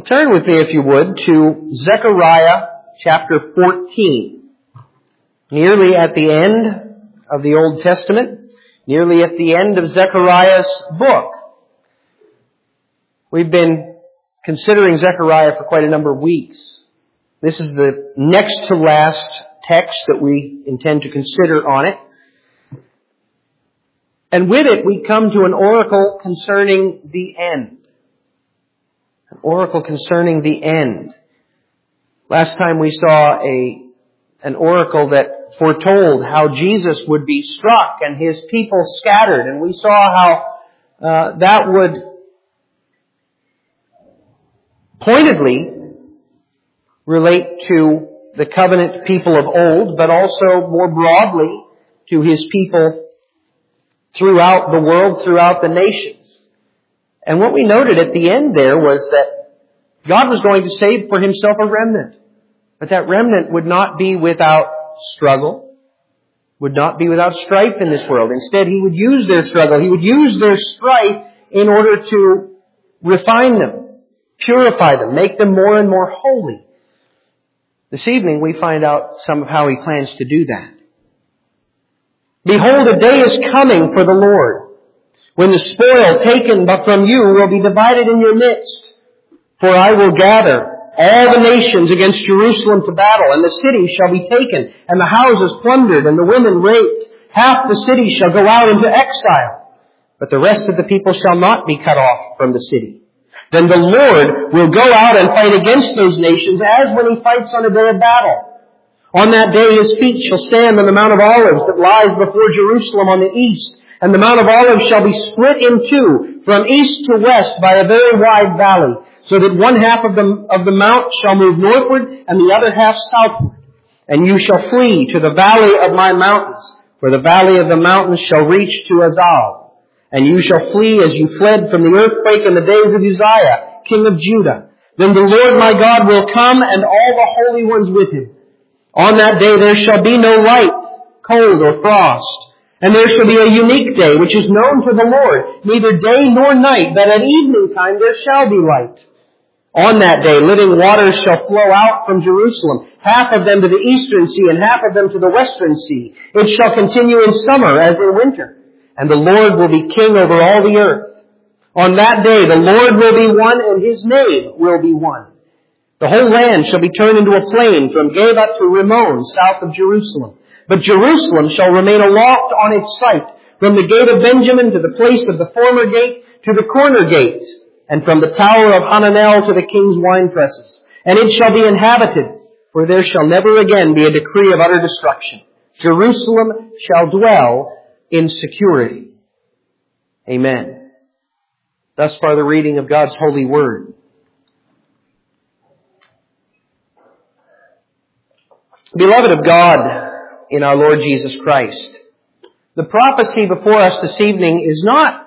Turn with me, if you would, to Zechariah chapter 14. Nearly at the end of the Old Testament, nearly at the end of Zechariah's book. We've been considering Zechariah for quite a number of weeks. This is the next to last text that we intend to consider on it. And with it, we come to an oracle concerning the end. An oracle concerning the end. Last time we saw an oracle that foretold how Jesus would be struck and his people scattered. And we saw how that would pointedly relate to the covenant people of old, but also more broadly to his people throughout the world, throughout the nations. And what we noted at the end there was that God was going to save for himself a remnant. But that remnant would not be without struggle, would not be without strife in this world. Instead, he would use their struggle, he would use their strife in order to refine them, purify them, make them more and more holy. This evening we find out some of how he plans to do that. Behold, a day is coming for the Lord, when the spoil taken from you will be divided in your midst. For I will gather all the nations against Jerusalem to battle, and the city shall be taken, and the houses plundered, and the women raped. Half the city shall go out into exile, but the rest of the people shall not be cut off from the city. Then the Lord will go out and fight against those nations as when he fights on a day of battle. On that day his feet shall stand on the Mount of Olives that lies before Jerusalem on the east, and the Mount of Olives shall be split in two from east to west by a very wide valley, so that one half of the mount shall move northward and the other half southward. And you shall flee to the valley of my mountains, for the valley of the mountains shall reach to Azal. And you shall flee as you fled from the earthquake in the days of Uzziah, king of Judah. Then the Lord my God will come, and all the holy ones with him. On that day there shall be no light, cold, or frost. And there shall be a unique day, which is known to the Lord, neither day nor night, but at evening time there shall be light. On that day living waters shall flow out from Jerusalem, half of them to the eastern sea, and half of them to the western sea. It shall continue in summer as in winter, and the Lord will be king over all the earth. On that day the Lord will be one, and his name will be one. The whole land shall be turned into a plain from Geba to Rimmon, south of Jerusalem. But Jerusalem shall remain aloft on its site, from the gate of Benjamin to the place of the former gate to the corner gate, and from the tower of Hananel to the king's winepresses. And it shall be inhabited, for there shall never again be a decree of utter destruction. Jerusalem shall dwell in security. Amen. Thus far the reading of God's holy word. Beloved of God in our Lord Jesus Christ, the prophecy before us this evening is not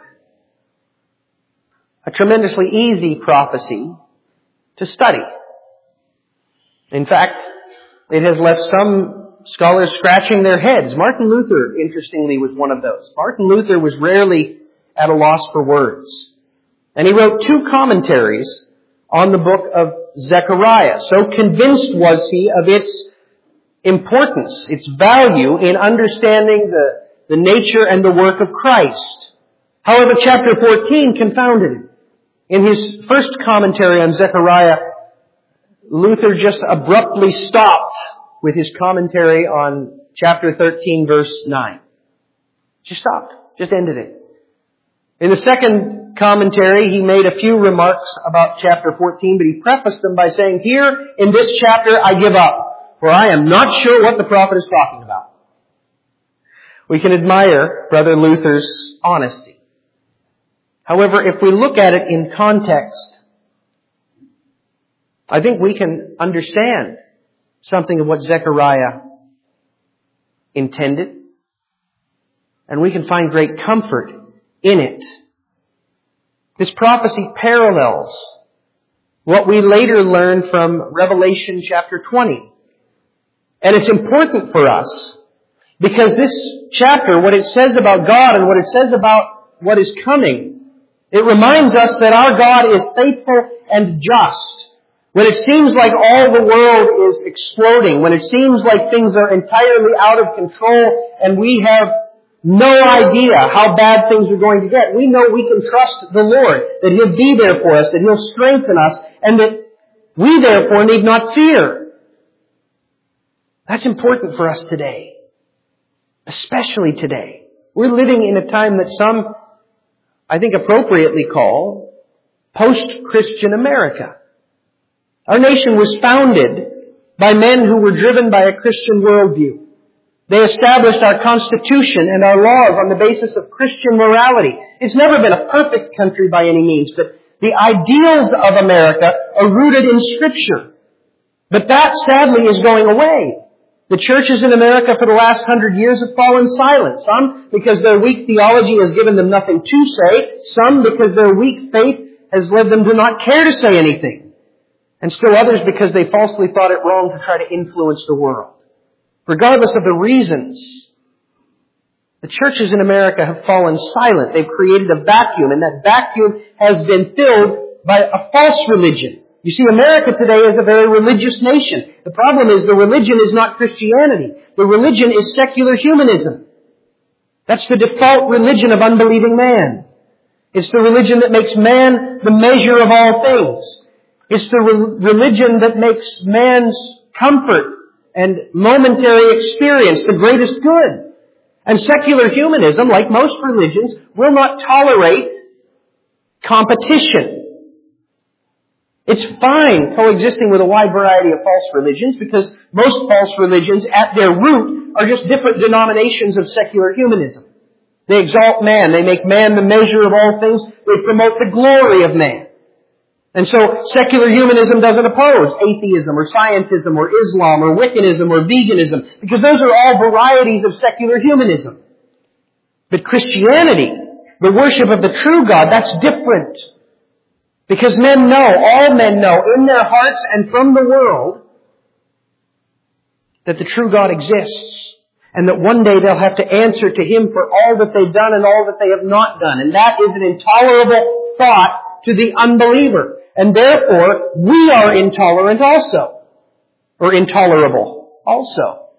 a tremendously easy prophecy to study. In fact, it has left some scholars scratching their heads. Martin Luther, interestingly, was one of those. Martin Luther was rarely at a loss for words. And he wrote 2 commentaries on the book of Zechariah. So convinced was he of its importance, its value in understanding the nature and the work of Christ. However, chapter 14 confounded him. In his first commentary on Zechariah, Luther just abruptly stopped with his commentary on chapter 13, verse 9. Just stopped. Just ended it. In the second commentary, he made a few remarks about chapter 14, but he prefaced them by saying, here in this chapter I give up, for I am not sure what the prophet is talking about. We can admire Brother Luther's honesty. However, if we look at it in context, I think we can understand something of what Zechariah intended, and we can find great comfort in it. This prophecy parallels what we later learn from Revelation chapter 20. And it's important for us because this chapter, what it says about God and what it says about what is coming, it reminds us that our God is faithful and just. when it seems like all the world is exploding, when it seems like things are entirely out of control and we have no idea how bad things are going to get, we know we can trust the Lord, that He'll be there for us, that He'll strengthen us, and that we therefore need not fear. That's important for us today. Especially today. We're living in a time that some, I think, appropriately call post-Christian America. Our nation was founded by men who were driven by a Christian worldview. They established our Constitution and our laws on the basis of Christian morality. It's never been a perfect country by any means, but the ideals of America are rooted in Scripture. But that, sadly, is going away. The churches in America for the last 100 years have fallen silent. Some because their weak theology has given them nothing to say. Some because their weak faith has led them to not care to say anything. And still others because they falsely thought it wrong to try to influence the world. Regardless of the reasons, the churches in America have fallen silent. They've created a vacuum, and that vacuum has been filled by a false religion. You see, America today is a very religious nation. The problem is the religion is not Christianity. The religion is secular humanism. That's the default religion of unbelieving man. It's the religion that makes man the measure of all things. It's the religion that makes man's comfort and momentary experience the greatest good. And secular humanism, like most religions, will not tolerate competition. It's fine coexisting with a wide variety of false religions because most false religions at their root are just different denominations of secular humanism. They exalt man. They make man the measure of all things. They promote the glory of man. And so secular humanism doesn't oppose atheism or scientism or Islam or Wiccanism or veganism because those are all varieties of secular humanism. But Christianity, the worship of the true God, that's different. Because men know, all men know, in their hearts and from the world, that the true God exists. And that one day they'll have to answer to Him for all that they've done and all that they have not done. And that is an intolerable thought to the unbeliever. And therefore, we are intolerant also. Or intolerable also.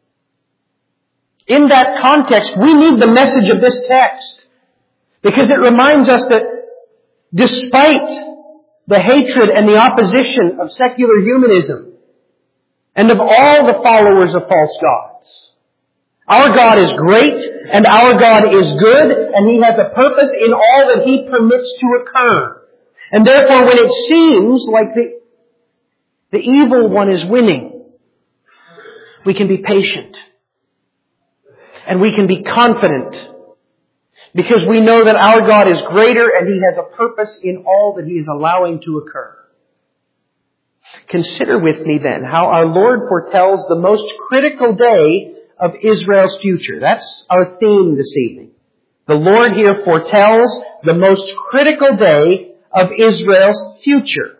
In that context, we need the message of this text. Because it reminds us that despite the hatred and the opposition of secular humanism and of all the followers of false gods, our God is great and our God is good and He has a purpose in all that He permits to occur. And therefore, when it seems like the evil one is winning, we can be patient. And we can be confident. Because we know that our God is greater and He has a purpose in all that He is allowing to occur. Consider with me then how our Lord foretells the most critical day of Israel's future. That's our theme this evening. The Lord here foretells the most critical day of Israel's future.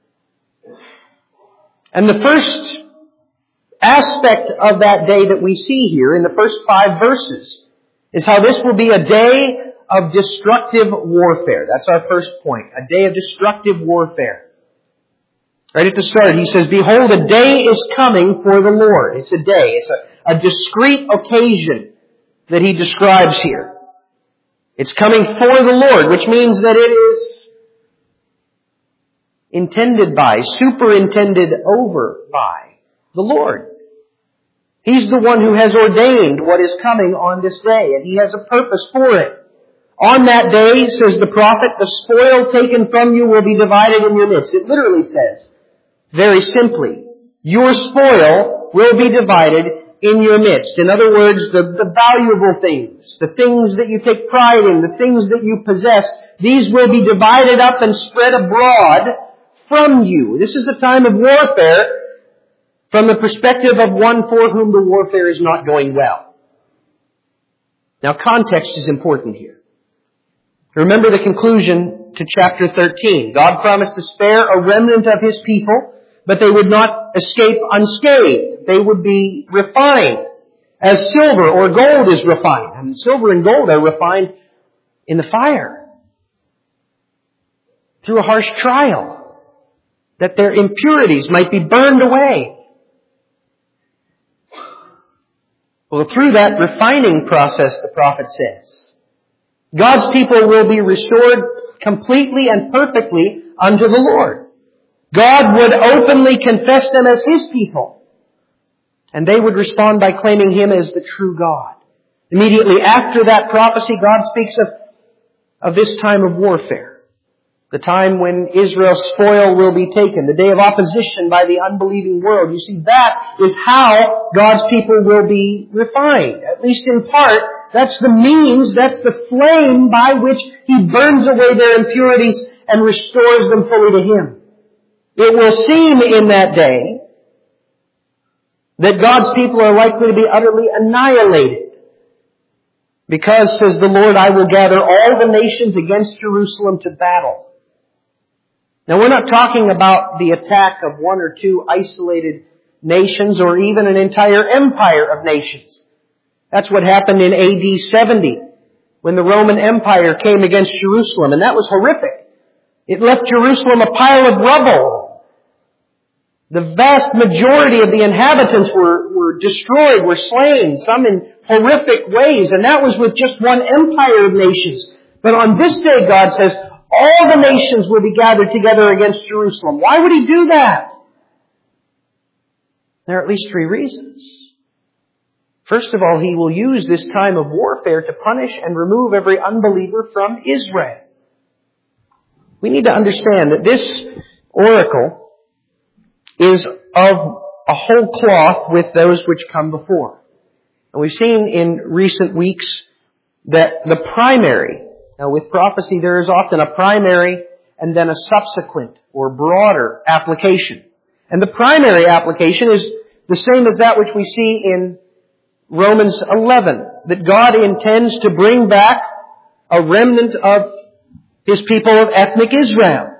And the first aspect of that day that we see here in the first 5 verses is how this will be a day of destructive warfare. That's our first point. A day of destructive warfare. Right at the start, He says, "Behold, a day is coming for the Lord." It's a day. It's a discrete occasion that He describes here. It's coming for the Lord, which means that it is intended by, superintended over by the Lord. He's the one who has ordained what is coming on this day, and He has a purpose for it. On that day, says the prophet, the spoil taken from you will be divided in your midst. It literally says, very simply, your spoil will be divided in your midst. In other words, the valuable things, the things that you take pride in, the things that you possess, these will be divided up and spread abroad from you. This is a time of warfare from the perspective of one for whom the warfare is not going well. Now, context is important here. Remember the conclusion to chapter 13. God promised to spare a remnant of His people, but they would not escape unscathed. They would be refined as silver or gold is refined. And silver and gold are refined in the fire through a harsh trial. that their impurities might be burned away. Well, through that refining process, the prophet says, God's people will be restored completely and perfectly unto the Lord. God would openly confess them as His people, and they would respond by claiming Him as the true God. Immediately after that prophecy, God speaks of this time of warfare. The time when Israel's spoil will be taken. The day of opposition by the unbelieving world. You see, that is how God's people will be refined. At least in part, that's the means, that's the flame by which He burns away their impurities and restores them fully to Him. It will seem in that day that God's people are likely to be utterly annihilated. Because, says the Lord, I will gather all the nations against Jerusalem to battle. Now, we're not talking about the attack of one or two isolated nations or even an entire empire of nations. That's what happened in AD 70 when the Roman Empire came against Jerusalem, and that was horrific. It left Jerusalem a pile of rubble. The vast majority of the inhabitants were destroyed, were slain, some in horrific ways, and that was with just one empire of nations. But on this day, God says, all the nations will be gathered together against Jerusalem. Why would He do that? There are at least three reasons. First of all, He will use this time of warfare to punish and remove every unbeliever from Israel. We need to understand that this oracle is of a whole cloth with those which come before. And we've seen in recent weeks that the primary, now with prophecy there is often a primary and then a subsequent or broader application. And the primary application is the same as that which we see in Romans 11, that God intends to bring back a remnant of His people of ethnic Israel.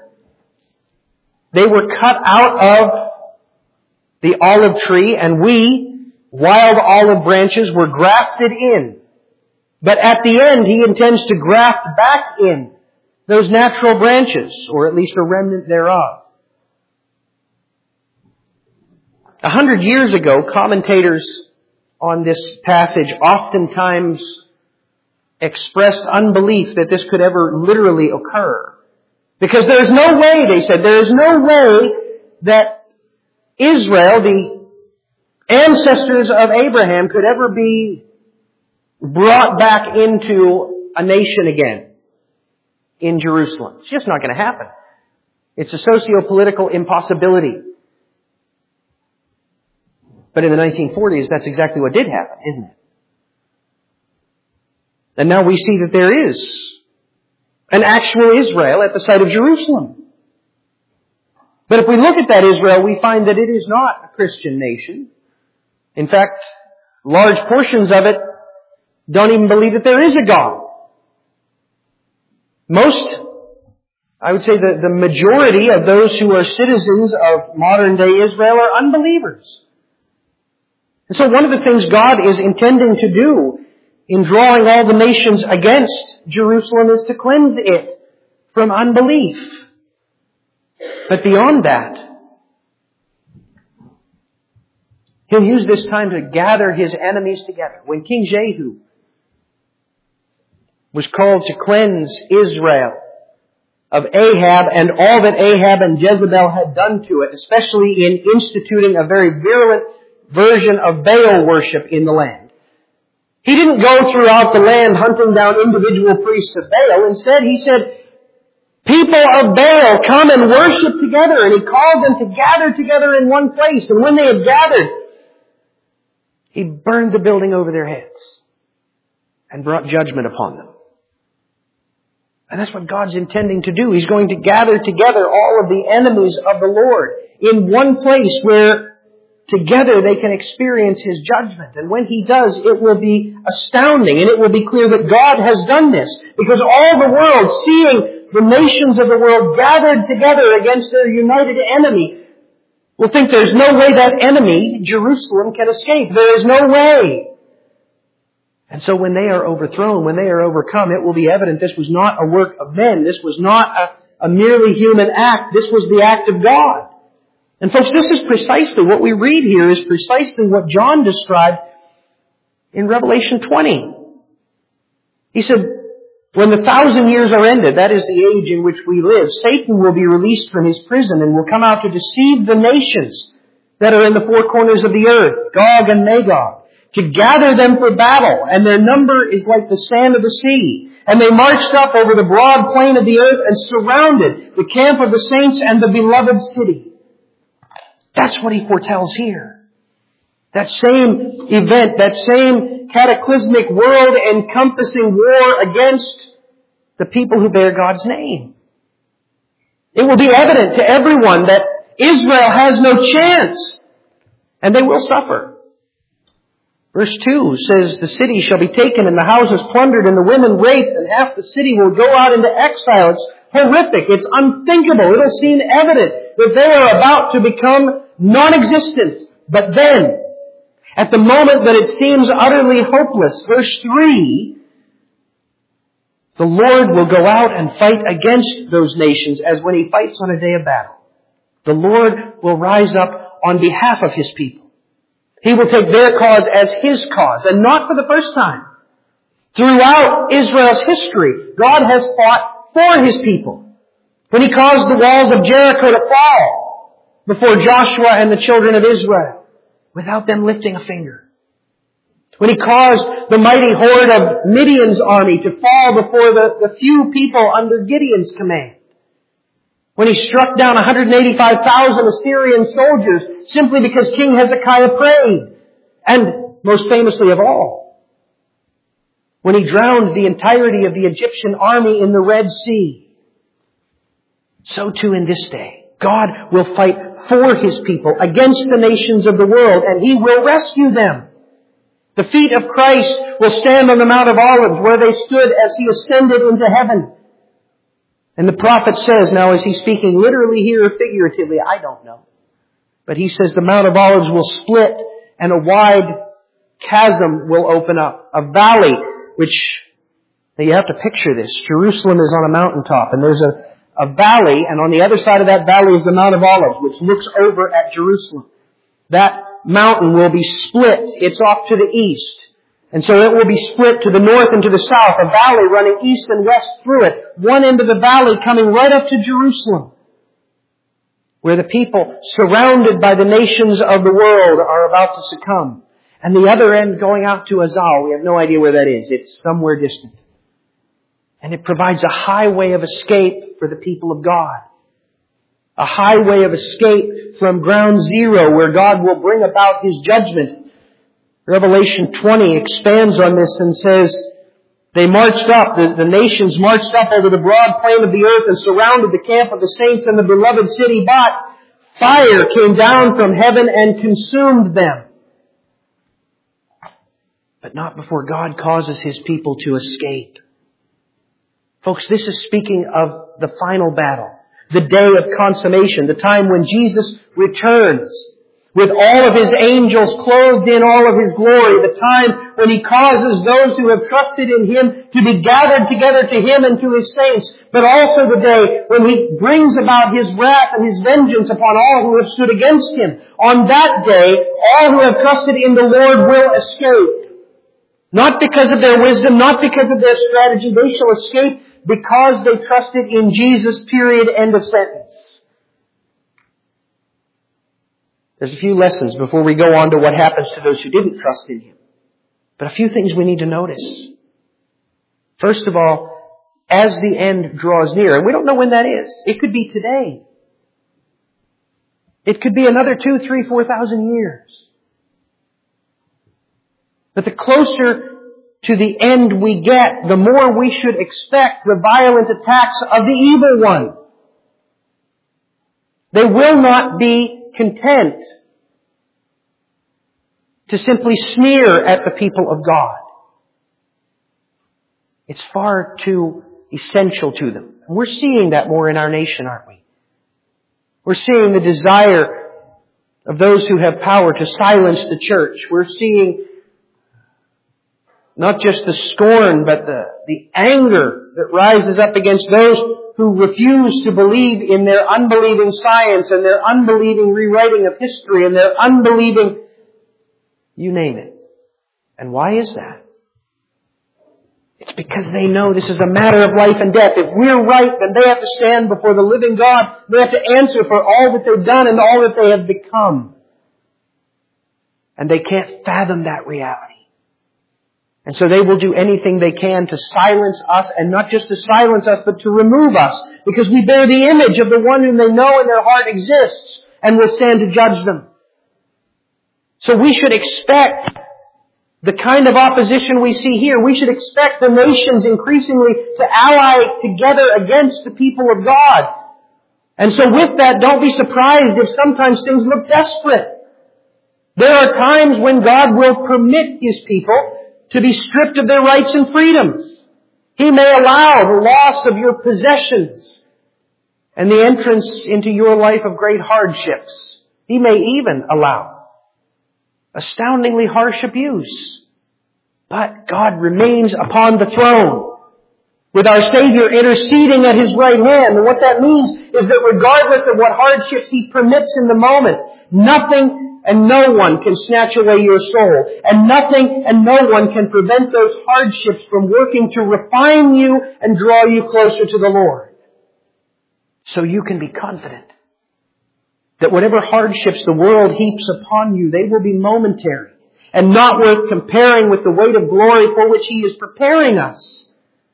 They were cut out of the olive tree, and we, wild olive branches, were grafted in. But at the end, He intends to graft back in those natural branches, or at least a remnant thereof. 100 years ago, commentators on this passage oftentimes expressed unbelief that this could ever literally occur. Because there is no way, they said, there is no way that Israel, the ancestors of Abraham, could ever be brought back into a nation again in Jerusalem. It's just not going to happen. It's a socio-political impossibility. But in the 1940s, that's exactly what did happen, isn't it? And now we see that there is an actual Israel at the site of Jerusalem. But if we look at that Israel, we find that it is not a Christian nation. In fact, large portions of it don't even believe that there is a God. Most, I would say the majority of those who are citizens of modern day Israel are unbelievers. And so one of the things God is intending to do in drawing all the nations against Jerusalem is to cleanse it from unbelief. But beyond that, He'll use this time to gather His enemies together. When King Jehu was called to cleanse Israel of Ahab and all that Ahab and Jezebel had done to it, especially in instituting a very virulent version of Baal worship in the land. He didn't go throughout the land hunting down individual priests of Baal. Instead, he said, people of Baal, come and worship together. And He called them to gather together in one place. And when they had gathered, He burned the building over their heads and brought judgment upon them. And that's what God's intending to do. He's going to gather together all of the enemies of the Lord in one place where together they can experience His judgment. And when He does, it will be astounding, and it will be clear that God has done this, because all the world, seeing the nations of the world gathered together against their united enemy, will think there's no way that enemy, Jerusalem, can escape. There is no way. And so when they are overthrown, when they are overcome, it will be evident this was not a work of men. This was not a merely human act. This was the act of God. And folks, this is precisely what we read here is precisely what John described in Revelation 20. He said, when the 1,000 years are ended, that is the age in which we live, Satan will be released from his prison and will come out to deceive the nations that are in the four corners of the earth, Gog and Magog, to gather them for battle. And their number is like the sand of the sea. And they marched up over the broad plain of the earth and surrounded the camp of the saints and the beloved city. That's what he foretells here. That same event, that same cataclysmic world-encompassing war against the people who bear God's name. It will be evident to everyone that Israel has no chance, and they will suffer. Verse 2 says, the city shall be taken and the houses plundered and the women raped, and half the city will go out into exile. It's horrific. It's unthinkable. It'll seem evident that they are about to become non-existent. But then, at the moment that it seems utterly hopeless, verse 3, the Lord will go out and fight against those nations as when He fights on a day of battle. The Lord will rise up on behalf of His people. He will take their cause as His cause, and not for the first time. Throughout Israel's history, God has fought for His people. When He caused the walls of Jericho to fall before Joshua and the children of Israel, without them lifting a finger. When He caused the mighty horde of Midian's army to fall before the few people under Gideon's command. When He struck down 185,000 Assyrian soldiers simply because King Hezekiah prayed. And most famously of all, when He drowned the entirety of the Egyptian army in the Red Sea. So too in this day, God will fight for His people against the nations of the world, and He will rescue them. The feet of Christ will stand on the Mount of Olives where they stood as He ascended into heaven. And the prophet says, now is he speaking literally here or figuratively? I don't know. But he says the Mount of Olives will split and a wide chasm will open up. A valley, which, now you have to picture this. Jerusalem is on a mountaintop and there's a valley, and on the other side of that valley is the Mount of Olives, which looks over at Jerusalem. That mountain will be split. It's off to the east. And so it will be split to the north and to the south, a valley running east and west through it. One end of the valley coming right up to Jerusalem, where the people surrounded by the nations of the world are about to succumb. And the other end going out to Azal. We have no idea where that is. It's somewhere distant. And it provides a highway of escape for the people of God. A highway of escape from ground zero where God will bring about His judgment. Revelation 20 expands on this and says, they marched up, the nations marched up over the broad plain of the earth and surrounded the camp of the saints and the beloved city, but fire came down from heaven and consumed them. But not before God causes His people to escape. Folks, this is speaking of the final battle, the day of consummation, the time when Jesus returns with all of His angels clothed in all of His glory, the time when He causes those who have trusted in Him to be gathered together to Him and to His saints, but also the day when He brings about His wrath and His vengeance upon all who have stood against Him. On that day, all who have trusted in the Lord will escape. Not because of their wisdom, not because of their strategy. They shall escape because they trusted in Jesus, period, end of sentence. There's a few lessons before we go on to what happens to those who didn't trust in Him. But a few things we need to notice. First of all, as the end draws near, and we don't know when that is. It could be today. It could be another 2, 3, 4,000 years. But the closer to the end we get, the more we should expect the violent attacks of the evil one. They will not be content to simply sneer at the people of God. It's far too essential to them. And we're seeing that more in our nation, aren't we? We're seeing the desire of those who have power to silence the church. We're seeing not just the scorn, but the anger that rises up against those who refuse to believe in their unbelieving science and their unbelieving rewriting of history and their unbelieving, you name it. And why is that? It's because they know this is a matter of life and death. If we're right, then they have to stand before the living God. They have to answer for all that they've done and all that they have become. And they can't fathom that reality. And so they will do anything they can to silence us, and not just to silence us, but to remove us, because we bear the image of the one whom they know in their heart exists and will stand to judge them. So we should expect the kind of opposition we see here. We should expect the nations increasingly to ally together against the people of God. And so with that, don't be surprised if sometimes things look desperate. There are times when God will permit His people to be stripped of their rights and freedoms. He may allow the loss of your possessions and the entrance into your life of great hardships. He may even allow astoundingly harsh abuse. But God remains upon the throne, with our Savior interceding at His right hand. And what that means is that regardless of what hardships He permits in the moment, nothing and no one can snatch away your soul. And nothing and no one can prevent those hardships from working to refine you and draw you closer to the Lord. So you can be confident that whatever hardships the world heaps upon you, they will be momentary and not worth comparing with the weight of glory for which He is preparing us.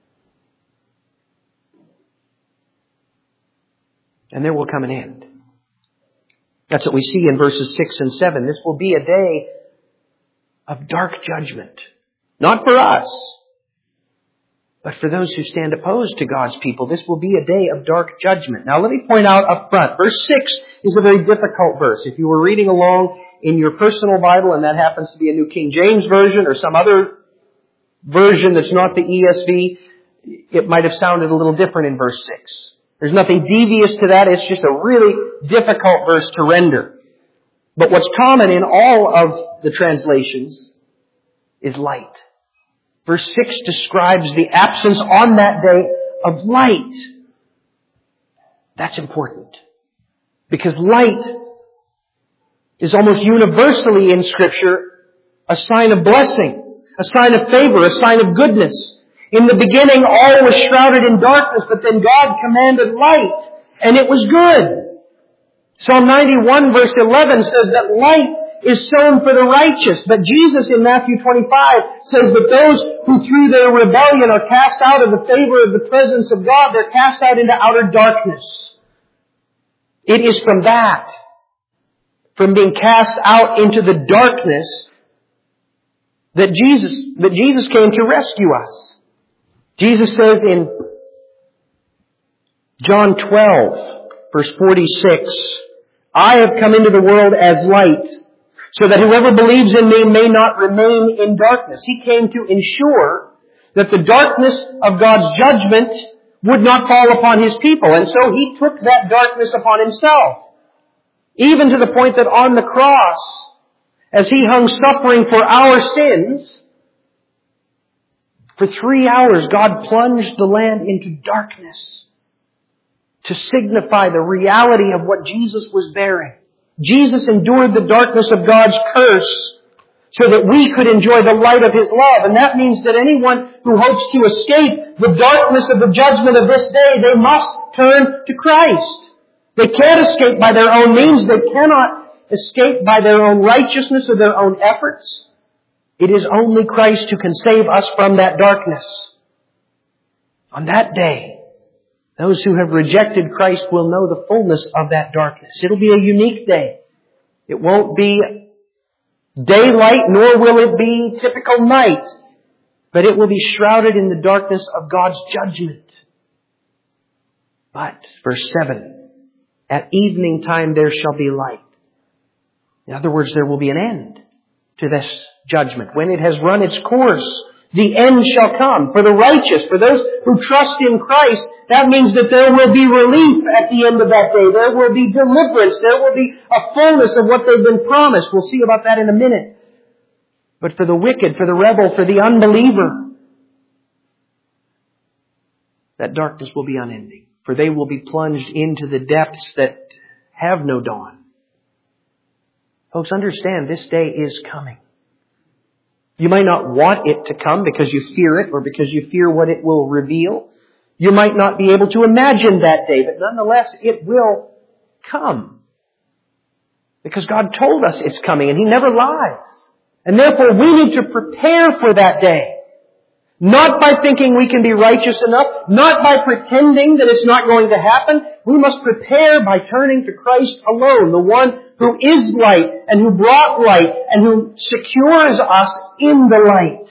And there will come an end. That's what we see in verses 6 and 7. This will be a day of dark judgment. Not for us, but for those who stand opposed to God's people. This will be a day of dark judgment. Now let me point out up front, verse 6 is a very difficult verse. If you were reading along in your personal Bible, and that happens to be a New King James Version or some other version that's not the ESV, it might have sounded a little different in verse 6. There's nothing devious to that. It's just a really difficult verse to render. But what's common in all of the translations is light. Verse 6 describes the absence on that day of light. That's important. Because light is almost universally in Scripture a sign of blessing, a sign of favor, a sign of goodness. In the beginning, all was shrouded in darkness, but then God commanded light, and it was good. Psalm 91 verse 11 says that light is sown for the righteous. But Jesus in Matthew 25 says that those who through their rebellion are cast out of the favor of the presence of God, they're cast out into outer darkness. It is from that, from being cast out into the darkness, that Jesus came to rescue us. Jesus says in John 12, verse 46, I have come into the world as light, so that whoever believes in me may not remain in darkness. He came to ensure that the darkness of God's judgment would not fall upon His people. And so He took that darkness upon Himself. Even to the point that on the cross, as He hung suffering for our sins, for 3 hours God plunged the land into darkness to signify the reality of what Jesus was bearing. Jesus endured the darkness of God's curse so that we could enjoy the light of His love. And that means that anyone who hopes to escape the darkness of the judgment of this day, they must turn to Christ. They can't escape by their own means. They cannot escape by their own righteousness or their own efforts. It is only Christ who can save us from that darkness. On that day, those who have rejected Christ will know the fullness of that darkness. It'll be a unique day. It won't be daylight, nor will it be typical night. But it will be shrouded in the darkness of God's judgment. But, verse 7, at evening time there shall be light. In other words, there will be an end to this judgment. When it has run its course, the end shall come. For the righteous, for those who trust in Christ, that means that there will be relief at the end of that day. There will be deliverance. There will be a fullness of what they've been promised. We'll see about that in a minute. But for the wicked, for the rebel, for the unbeliever, that darkness will be unending. for they will be plunged into the depths that have no dawn. Folks, understand this day is coming. You might not want it to come because you fear it or because you fear what it will reveal. You might not be able to imagine that day, but nonetheless, it will come. Because God told us it's coming and He never lies. And therefore, we need to prepare for that day. Not by thinking we can be righteous enough, not by pretending that it's not going to happen. We must prepare by turning to Christ alone, the one who is light and who brought light and who secures us in the light.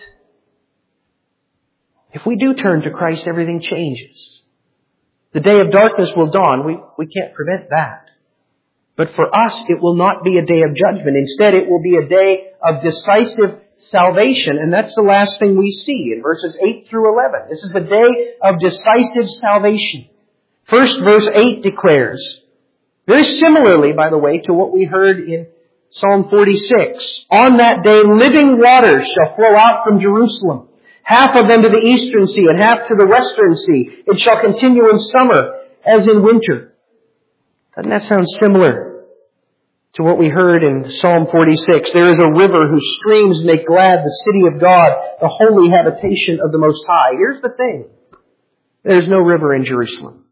If we do turn to Christ, everything changes. The day of darkness will dawn. We can't prevent that. But for us, it will not be a day of judgment. Instead, it will be a day of decisive salvation. And that's the last thing we see in verses 8 through 11. This is the day of decisive salvation. First, verse 8 declares, very similarly, by the way, to what we heard in Psalm 46, on that day living waters shall flow out from Jerusalem, half of them to the eastern sea and half to the western sea. It shall continue in summer as in winter. Doesn't that sound similar to what we heard in Psalm 46? There is a river whose streams make glad the city of God, the holy habitation of the Most High. Here's the thing. There's no river in Jerusalem.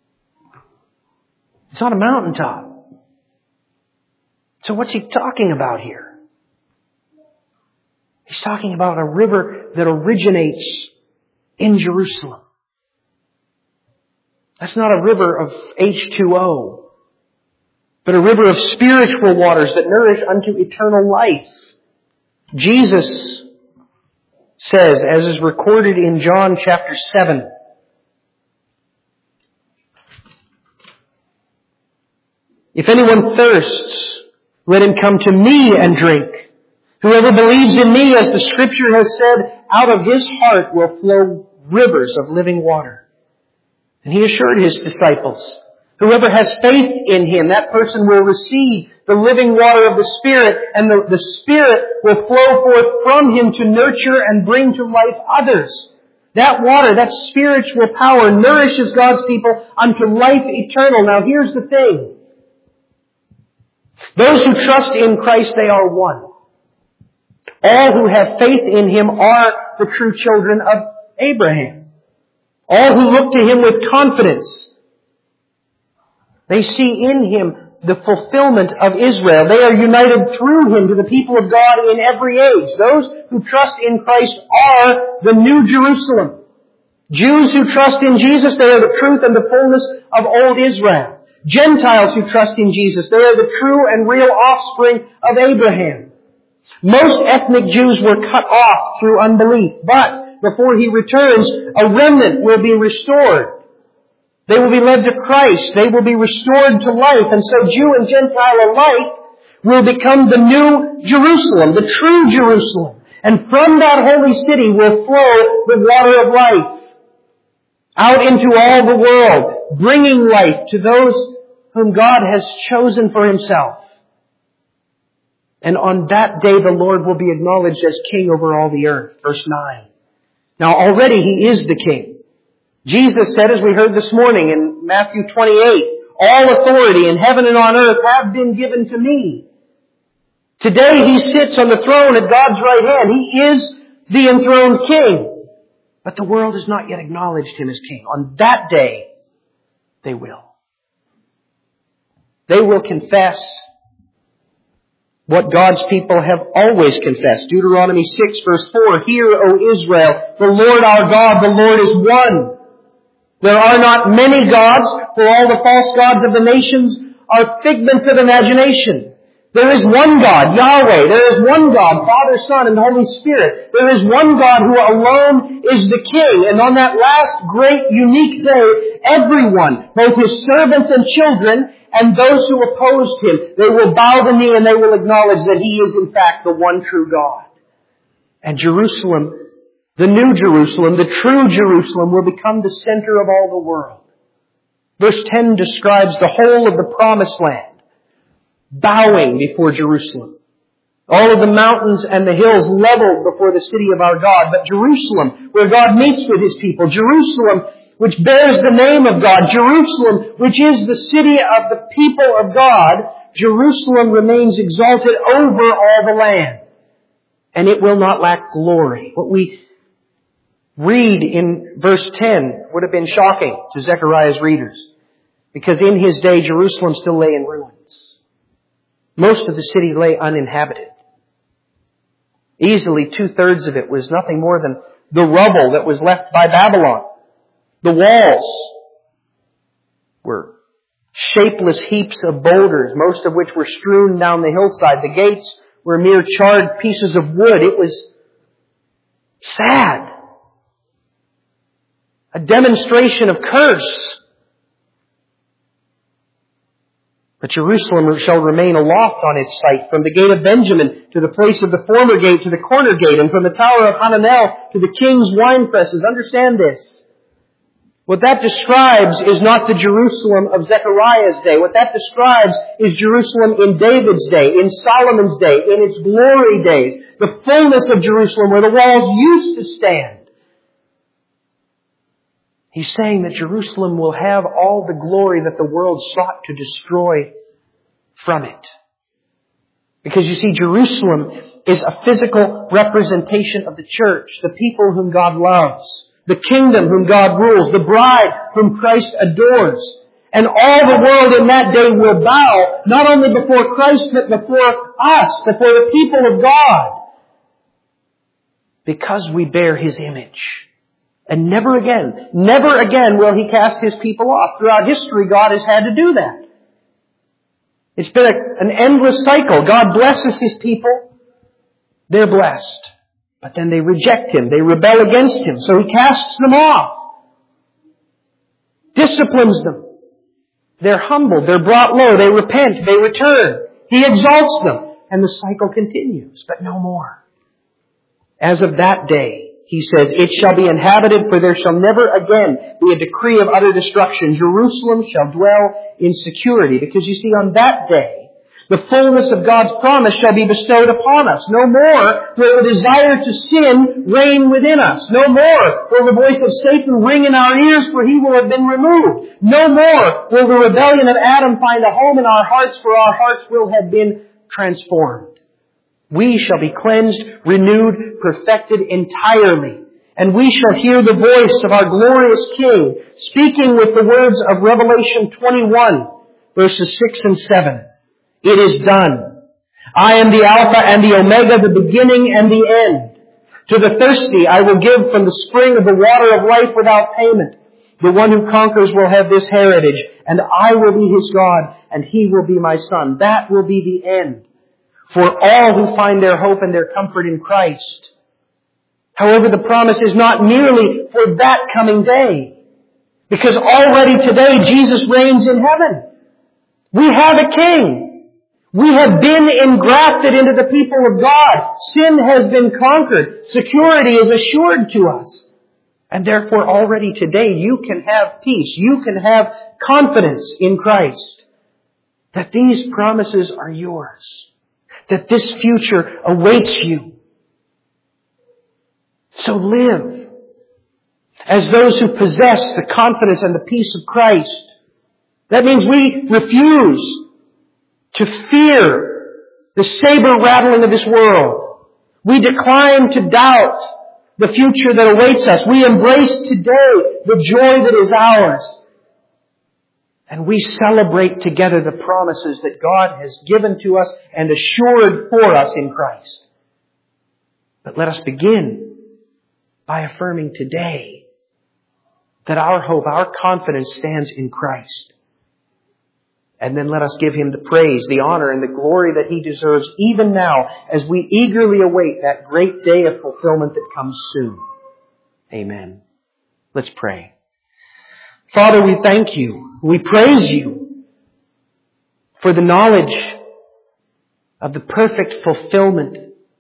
It's on a mountaintop. So what's he talking about here? He's talking about a river that originates in Jerusalem. That's not a river of H2O, but a river of spiritual waters that nourish unto eternal life. Jesus says, as is recorded in John chapter 7, if anyone thirsts, let him come to me and drink. Whoever believes in me, as the Scripture has said, out of his heart will flow rivers of living water. And he assured his disciples, whoever has faith in him, that person will receive the living water of the Spirit, and the Spirit will flow forth from him to nurture and bring to life others. That water, that spiritual power, nourishes God's people unto life eternal. Now here's the thing. Those who trust in Christ, they are one. All who have faith in Him are the true children of Abraham. All who look to Him with confidence. They see in Him the fulfillment of Israel. They are united through Him to the people of God in every age. Those who trust in Christ are the New Jerusalem. Jews who trust in Jesus, they are the truth and the fullness of old Israel. Gentiles who trust in Jesus, they are the true and real offspring of Abraham. Most ethnic Jews were cut off through unbelief, but before He returns, a remnant will be restored. They will be led to Christ. They will be restored to life. And so Jew and Gentile alike will become the new Jerusalem, the true Jerusalem. And from that holy city will flow the water of life out into all the world, bringing life to those whom God has chosen for Himself. And on that day the Lord will be acknowledged as King over all the earth. Verse 9. Now already He is the King. Jesus said, as we heard this morning in Matthew 28, all authority in heaven and on earth have been given to me. Today He sits on the throne at God's right hand. He is the enthroned King. But the world has not yet acknowledged Him as King. On that day, they will. They will confess what God's people have always confessed. Deuteronomy 6 verse 4, Hear, O Israel, the Lord our God, the Lord is one. There are not many gods, for all the false gods of the nations are figments of imagination. There is one God, Yahweh. There is one God, Father, Son, and Holy Spirit. There is one God who alone is the King. And on that last great, unique day, everyone, both His servants and children, and those who opposed Him, they will bow the knee and they will acknowledge that He is in fact the one true God. And Jerusalem, the new Jerusalem, the true Jerusalem, will become the center of all the world. Verse 10 describes the whole of the promised land bowing before Jerusalem. All of the mountains and the hills leveled before the city of our God. But Jerusalem, where God meets with His people, Jerusalem, which bears the name of God, Jerusalem, which is the city of the people of God, Jerusalem remains exalted over all the land, and it will not lack glory. What we read in verse 10 would have been shocking to Zechariah's readers, because in his day Jerusalem still lay in ruins. Most of the city lay uninhabited. Easily 2/3 of it was nothing more than the rubble that was left by Babylon. The walls were shapeless heaps of boulders, most of which were strewn down the hillside. The gates were mere charred pieces of wood. It was sad. A demonstration of curse. But Jerusalem shall remain aloft on its site, from the gate of Benjamin to the place of the former gate to the corner gate, and from the tower of Hananel to the king's winepresses. Understand this. What that describes is not the Jerusalem of Zechariah's day. What that describes is Jerusalem in David's day, in Solomon's day, in its glory days. The fullness of Jerusalem where the walls used to stand. He's saying that Jerusalem will have all the glory that the world sought to destroy from it. Because you see, Jerusalem is a physical representation of the church, the people whom God loves, the kingdom whom God rules, the bride whom Christ adores. And all the world in that day will bow, not only before Christ, but before us, before the people of God, because we bear His image. And never again will He cast His people off. Throughout history, God has had to do that. It's been an endless cycle. God blesses His people. They're blessed. But then they reject Him. They rebel against Him. So He casts them off. Disciplines them. They're humbled. They're brought low. They repent. They return. He exalts them. And the cycle continues, but no more. As of that day, He says, it shall be inhabited, for there shall never again be a decree of utter destruction. Jerusalem shall dwell in security. Because you see, on that day, the fullness of God's promise shall be bestowed upon us. No more will the desire to sin reign within us. No more will the voice of Satan ring in our ears, for he will have been removed. No more will the rebellion of Adam find a home in our hearts, for our hearts will have been transformed. We shall be cleansed, renewed, perfected entirely. And we shall hear the voice of our glorious King, speaking with the words of Revelation 21, verses 6 and 7. It is done. I am the Alpha and the Omega, the beginning and the end. To the thirsty I will give from the spring of the water of life without payment. The one who conquers will have this heritage, and I will be his God, and he will be my son. That will be the end for all who find their hope and their comfort in Christ. However, the promise is not merely for that coming day, because already today Jesus reigns in heaven. We have a King. We have been engrafted into the people of God. Sin has been conquered. Security is assured to us. And therefore already today you can have peace. You can have confidence in Christ that these promises are yours. That this future awaits you. So live as those who possess the confidence and the peace of Christ. That means we refuse to fear the saber rattling of this world. We decline to doubt the future that awaits us. We embrace today the joy that is ours. And we celebrate together the promises that God has given to us and assured for us in Christ. But let us begin by affirming today that our hope, our confidence stands in Christ. And then let us give Him the praise, the honor, and the glory that He deserves even now as we eagerly await that great day of fulfillment that comes soon. Amen. Let's pray. Father, we thank You. We praise You for the knowledge of the perfect fulfillment